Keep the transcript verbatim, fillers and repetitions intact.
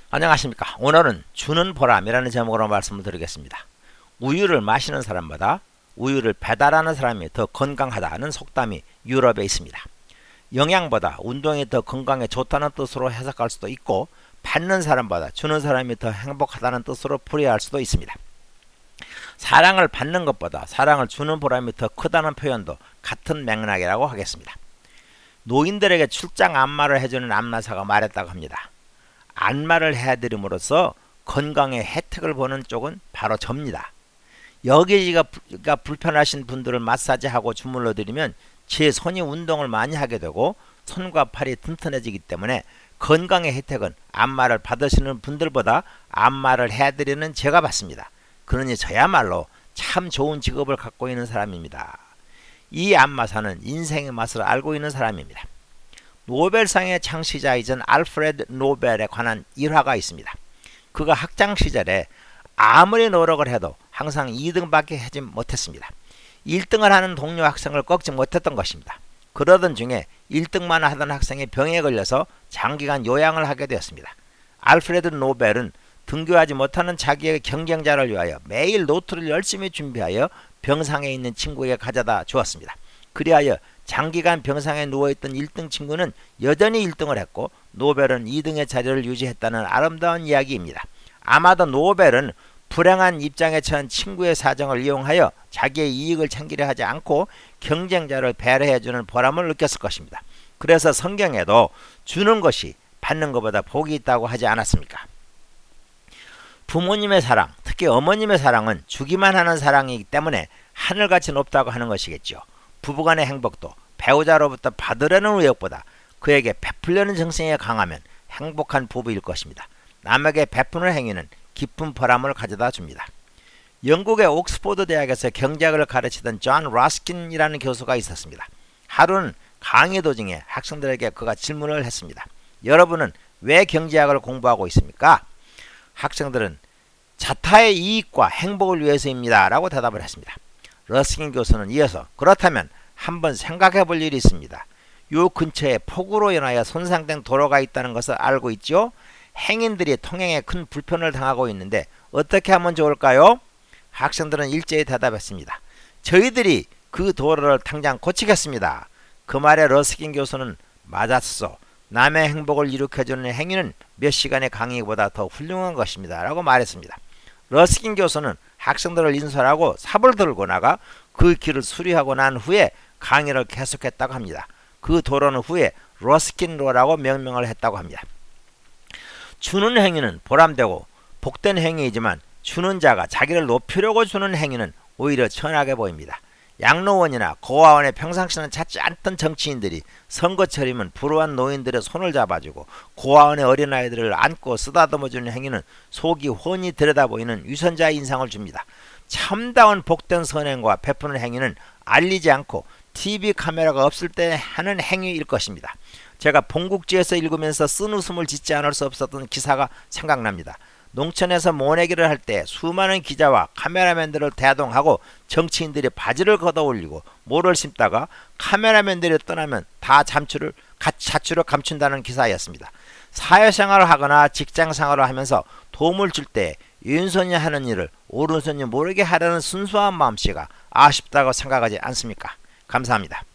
안녕하십니까. 오늘은 주는 보람이라는 제목으로 말씀을 드리겠습니다. 우유를 마시는 사람보다 우유를 배달하는 사람이 더 건강하다는 속담이 유럽에 있습니다. 영양보다 운동이 더 건강에 좋다는 뜻으로 해석할 수도 있고, 받는 사람보다 주는 사람이 더 행복하다는 뜻으로 풀이할 수도 있습니다. 사랑을 받는 것보다 사랑을 주는 보람이 더 크다는 표현도 같은 맥락이라고 하겠습니다. 노인들에게 출장 안마를 해주는 안마사가 말했다고 합니다. 안마를 해드림으로써 건강에 혜택을 보는 쪽은 바로 접니다. 여기가 불편하신 분들을 마사지하고 주물러 드리면 제 손이 운동을 많이 하게 되고 손과 팔이 튼튼해지기 때문에 건강의 혜택은 안마를 받으시는 분들보다 안마를 해드리는 제가 받습니다. 그러니 저야말로 참 좋은 직업을 갖고 있는 사람입니다. 이 안마사는 인생의 맛을 알고 있는 사람입니다. 노벨상의 창시자이전 알프레드 노벨에 관한 일화가 있습니다. 그가 학창시절에 아무리 노력을 해도 항상 이 등밖에 하지 못했습니다. 일 등을 하는 동료 학생을 꺾지 못했던 것입니다. 그러던 중에 일 등만 하던 학생이 병에 걸려서 장기간 요양을 하게 되었습니다. 알프레드 노벨은 등교하지 못하는 자기의 경쟁자를 위하여 매일 노트를 열심히 준비하여 병상에 있는 친구에게 가져다 주었습니다. 그리하여 장기간 병상에 누워있던 일 등 친구는 여전히 일 등을 했고 노벨은 이 등의 자리를 유지했다는 아름다운 이야기입니다. 아마도 노벨은 불행한 입장에 처한 친구의 사정을 이용하여 자기의 이익을 챙기려 하지 않고 경쟁자를 배려해주는 보람을 느꼈을 것입니다. 그래서 성경에도 주는 것이 받는 것보다 복이 있다고 하지 않았습니까? 부모님의 사랑, 특히 어머님의 사랑은 주기만 하는 사랑이기 때문에 하늘같이 높다고 하는 것이겠죠. 부부간의 행복도 배우자로부터 받으려는 의욕보다 그에게 베풀려는 정성이 강하면 행복한 부부일 것입니다. 남에게 베푸는 행위는 깊은 보람을 가져다 줍니다. 영국의 옥스포드 대학에서 경제학을 가르치던 존 러스킨이라는 교수가 있었습니다. 하루는 강의 도중에 학생들에게 그가 질문을 했습니다. 여러분은 왜 경제학을 공부하고 있습니까? 학생들은 자타의 이익과 행복을 위해서입니다 라고 대답을 했습니다. 러스킨 교수는 이어서 그렇다면 한번 생각해 볼 일이 있습니다. 요 근처에 폭우로 인하여 손상된 도로가 있다는 것을 알고 있죠? 행인들이 통행에 큰 불편을 당하고 있는데 어떻게 하면 좋을까요? 학생들은 일제히 대답했습니다. 저희들이 그 도로를 당장 고치겠습니다. 그 말에 러스킨 교수는 맞았어. 남의 행복을 일으켜주는 행위는 몇 시간의 강의보다 더 훌륭한 것입니다 라고 말했습니다. 러스킨 교수는 학생들을 인솔하고 삽을 들고 나가 그 길을 수리하고 난 후에 강의를 계속했다고 합니다. 그 도로는 후에 러스킨로라고 명명을 했다고 합니다. 주는 행위는 보람되고 복된 행위이지만 주는 자가 자기를 높이려고 주는 행위는 오히려 천하게 보입니다. 양로원이나 고아원에 평상시는 찾지 않던 정치인들이 선거철이면 불우한 노인들의 손을 잡아주고 고아원의 어린아이들을 안고 쓰다듬어주는 행위는 속이 훤히 들여다보이는 유선자의 인상을 줍니다. 참다운 복된 선행과 베푸는 행위는 알리지 않고 티비 카메라가 없을 때 하는 행위일 것입니다. 제가 본국지에서 읽으면서 쓴웃음을 짓지 않을 수 없었던 기사가 생각납니다. 농촌에서 모내기를 할 때 수많은 기자와 카메라맨들을 대동하고 정치인들이 바지를 걷어올리고 모를 심다가 카메라맨들이 떠나면 다 잠출을 자출을 감춘다는 기사였습니다. 사회생활을 하거나 직장생활을 하면서 도움을 줄 때 왼손이 하는 일을 오른손이 모르게 하려는 순수한 마음씨가 아쉽다고 생각하지 않습니까? 감사합니다.